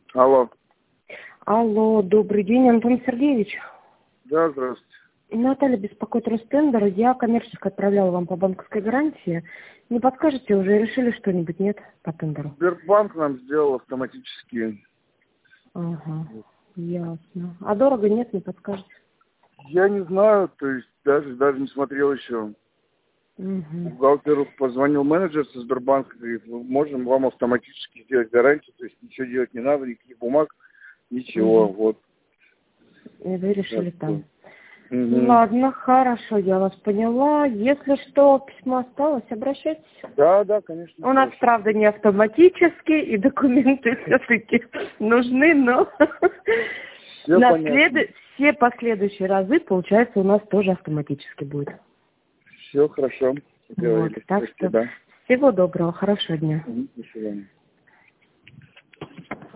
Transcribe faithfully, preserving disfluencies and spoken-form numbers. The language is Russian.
Алло. Алло, добрый день, Антон Сергеевич. Да, здравствуйте. Наталья беспокоит Ростендер. Я коммерчески отправляла вам по банковской гарантии. Не подскажете, уже решили что-нибудь, нет, по тендеру? Сбербанк нам сделал автоматически. Ага, ясно. А дорого, нет, не подскажете? Я не знаю, то есть даже, даже не смотрел еще. Угу. Бухгалтеру позвонил менеджер со Сбербанка, говорит, мы можем вам автоматически сделать гарантию, то есть ничего делать не надо, никаких бумаг, ничего, Угу. вот. И вы решили Так, там. угу. Ладно, хорошо, я вас поняла. Если что, письмо осталось, обращайтесь. Да, да, конечно. У нас, Хорошо. правда, не автоматически, и документы все-таки нужны, но Все на понятно. след- все последующие разы, получается, у нас тоже автоматически будет. Все хорошо. Вот, Договорились. так что Спасибо. всего доброго, хорошего дня. Мгм, до свидания.